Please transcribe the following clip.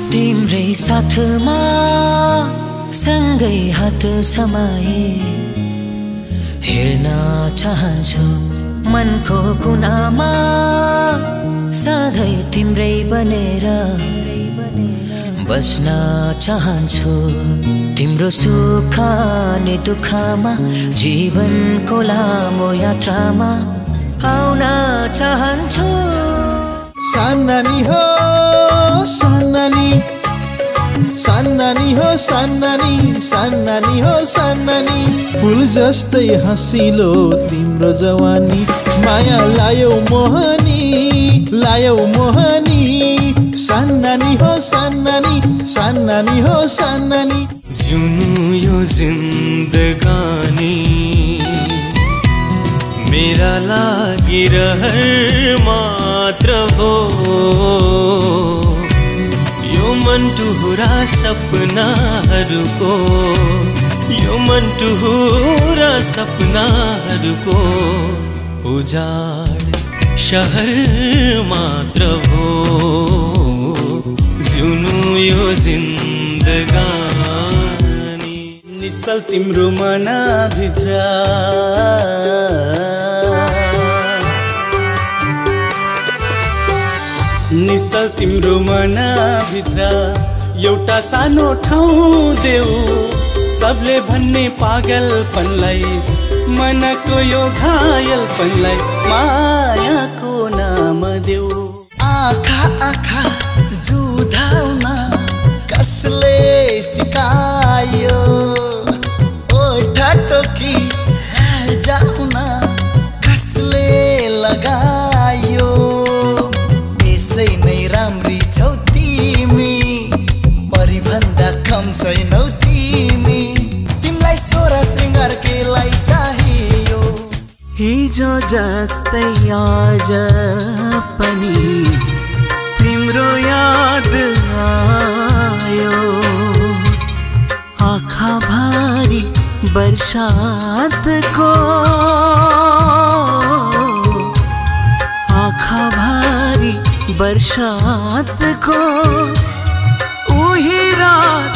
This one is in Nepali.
तिम्रै साथमा सँगै हात समाए हेर्न चाहन्छु मनको कुनामा सधैँ तिम्रै बनेर बस्न चाहन्छु तिम्रो सुख नि दुःखमा जीवनको लामो यात्रामा आउन चाहन्छु सान्नानी हो सान्नानी सान्नानी हो सान्नानी सान्नानी हो सान्नानी फूल जस्तै हँसिलो तिम्रो जवानी माया लायौ मोहनी सान्नानी हो सान्नानी सान्नानी हो सान्नानी जुनु यो जिन्दगानी मेरा लागि रहर मात्र हो यो मन टुहुरा सपनाहरूको यो मन टुहुरा सपनाहरूको उजाड शहर मात्र हो जुनु यो जिन्दगानी निश्चल तिम्रो मनभित्र निश्चल तिम्रो मनभित्र एउटा सानो ठाउँ देऊ सबले भन्ने पागलपनलाई मनको यो घायलपनलाई मायाको नाम देऊ आँखा आँखा जुधाउन कसले सिकायो ओठ टोकी जाउन कसले लगायो त्यसै नै राम्री छौ तिमी परिभन्दा कम छैनौ तिमी तिमीलाई सोह्र श्रृङ्गार केलाई चाहियो हिजो जस्तै आज पनि तिम्रो याद आयो आँखा भारी बरसातको आँखा भारी बरसातको उही रात